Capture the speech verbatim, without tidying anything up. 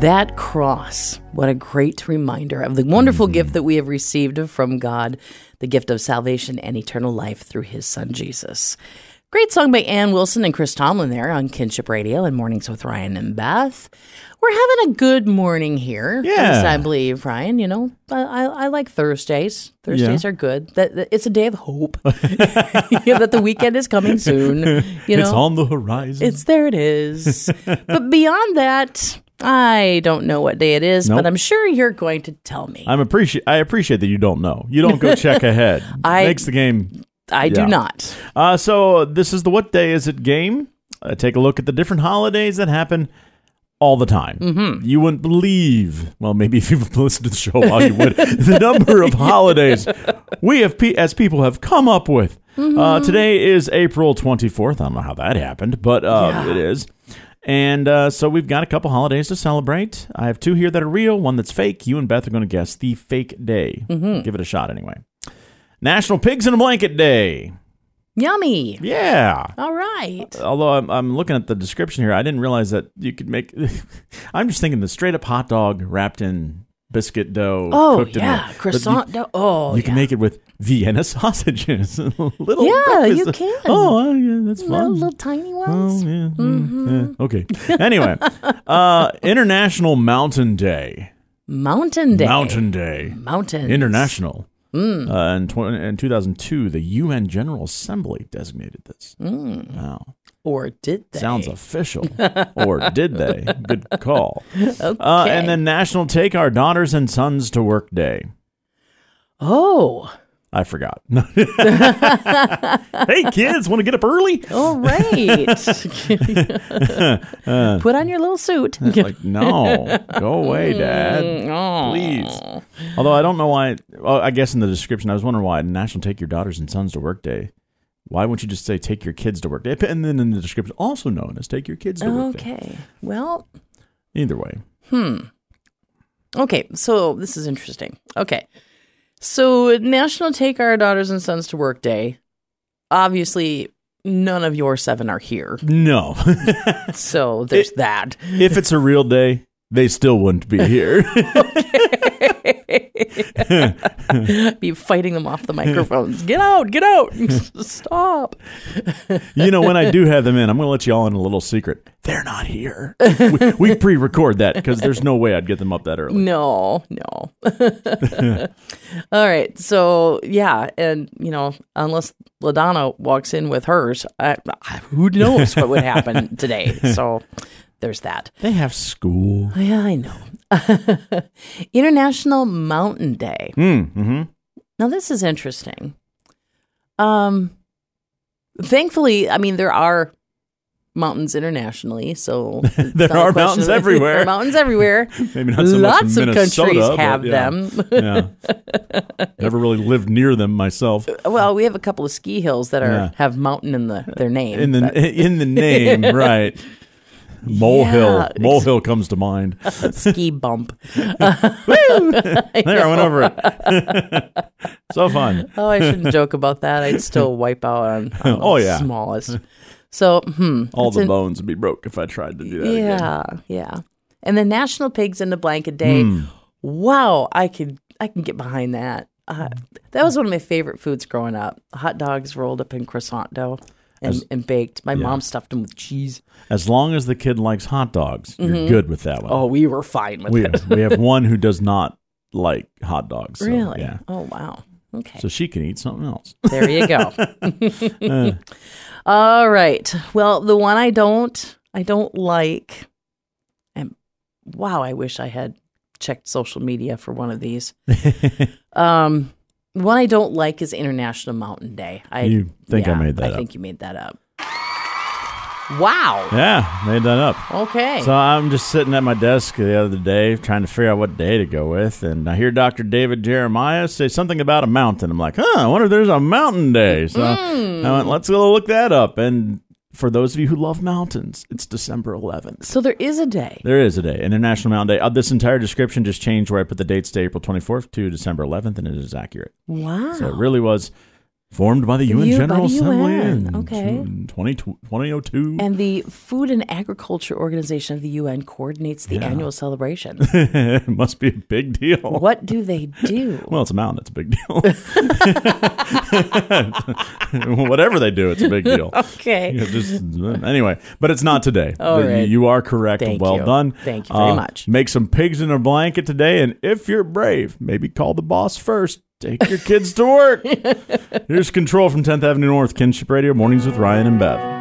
That cross, what a great reminder of the wonderful mm-hmm. gift that we have received from God, the gift of salvation and eternal life through his son, Jesus. Great song by Ann Wilson and Chris Tomlin there on Kinship Radio and Mornings with Ryan and Beth. We're having a good morning here. Yeah. I believe, Ryan. You know, I, I, I like Thursdays. Thursdays yeah. are good. That, that It's a day of hope. You know, that the weekend is coming soon. You know, it's on the horizon. It's there it is. But beyond that, I don't know what day it is, nope. but I'm sure you're going to tell me. I'm appreciate. I appreciate that you don't know. You don't go check ahead. I, Makes the game... I yeah. do not. Uh, so this is the What Day Is It game. Uh, take a look at the different holidays that happen all the time. Mm-hmm. You wouldn't believe, well, maybe if you've listened to the show while you would, the number of holidays we have, as people have come up with. Mm-hmm. Uh, today is April twenty-fourth. I don't know how that happened, but uh, yeah. it is. And uh, so we've got a couple holidays to celebrate. I have two here that are real, one that's fake. You and Beth are going to guess the fake day. Mm-hmm. Give it a shot anyway. National Pigs in a Blanket Day. Yummy. Yeah. All right. Although I'm, I'm looking at the description here, I didn't realize that you could make... I'm just thinking the straight-up hot dog wrapped in biscuit dough. Oh, cooked yeah. In the, croissant you, dough. Oh, You yeah. can make it with Vienna sausages. Little yeah, breakfast. you can. Oh, uh, yeah, that's fun. Little, little tiny ones. Oh, yeah, mm-hmm. yeah. Okay. Anyway, uh, International Mountain Day. Mountain Day. Mountain Day. Mountains. International. Mm. Uh, in, tw- in two thousand two, the U N General Assembly designated this. Mm. Wow. Or did they? Sounds official. Or did they? Good call. Okay. Uh, and then National Take Our Daughters and Sons to Work Day. Oh. I forgot. Hey, kids, want to get up early? All right. uh, Put on your little suit. Like, no. Go away, Dad. Oh. Please. Although I don't know why. Well, I guess in the description, I was wondering why National Take Your Daughters and Sons to Work Day. Why wouldn't you just say take your kids to work day? And then in the description, also known as take your kids to work day. Okay. Well. Either way. Hmm. Okay. So this is interesting. Okay. So, National Take Our Daughters and Sons to Work Day. Obviously, none of your seven are here. No. So, there's it, that. If it's a real day, they still wouldn't be here. Be fighting them off the microphones. Get out, get out. Stop. You know, when I do have them in, I'm going to let you all in a little secret. They're not here. We, we pre-record that because there's no way I'd get them up that early. No, no. All right. So, yeah. And, you know, unless LaDonna walks in with hers, I, who knows what would happen today. So, there's that. They have school. Yeah, I know. International Mountain Day. Mm, mm-hmm. Now, this is interesting. Um, thankfully, I mean, there are mountains internationally, so there are mountains of, everywhere. There are mountains everywhere. Maybe not so Lots much in of Minnesota, countries have yeah. them. Yeah. Never really lived near them myself. Well, we have a couple of ski hills that are yeah. have mountain in the their name. In the but. in the name, right? Molehill. Yeah. Molehill comes to mind. Ski bump. Woo! There, I went over it. So fun. Oh, I shouldn't joke about that. I'd still wipe out on, on oh, the yeah. smallest. So, hmm. All the an, bones would be broke if I tried to do that yeah, again. Yeah, And the National Pigs in the Blanket Day. Mm. Wow, I could I can get behind that. Uh, that was one of my favorite foods growing up. Hot dogs rolled up in croissant dough. And, as, and baked. My yeah. mom stuffed them with cheese. As long as the kid likes hot dogs, you're mm-hmm. good with that one. Oh, we were fine with we, it. we have one who does not like hot dogs. So, really? Yeah. Oh, wow. Okay. So she can eat something else. There you go. uh. All right. Well, the one I don't, I don't like, and wow, I wish I had checked social media for one of these. um. One I don't like is International Mountain Day. I, you think yeah, I made that I up? I think you made that up. Wow. Yeah, made that up. Okay. So I'm just sitting at my desk the other day trying to figure out what day to go with, and I hear Doctor David Jeremiah say something about a mountain. I'm like, huh, I wonder if there's a mountain day. So mm. I went, let's go look that up. And for those of you who love mountains, it's December eleventh. So there is a day. There is a day, International Mountain Day. Uh, this entire description just changed where I put the dates to April twenty-fourth to December eleventh, and it is accurate. Wow. So it really was Formed by the U N U- by General the Assembly U N, in okay. twenty, twenty oh two. And the Food and Agriculture Organization of the U N coordinates the Yeah. annual celebration. It must be a big deal. What do they do? Well, it's a mountain. It's a big deal. Whatever they do, it's a big deal. Okay. Yeah, just, anyway, but it's not today. All The- right. You are correct. Thank well you. done. Thank you very Uh, much. Make some pigs in a blanket today, and if you're brave, maybe call the boss first. Take your kids to work. Here's Control from tenth Avenue North, Kinship Radio, Mornings with Ryan and Bev.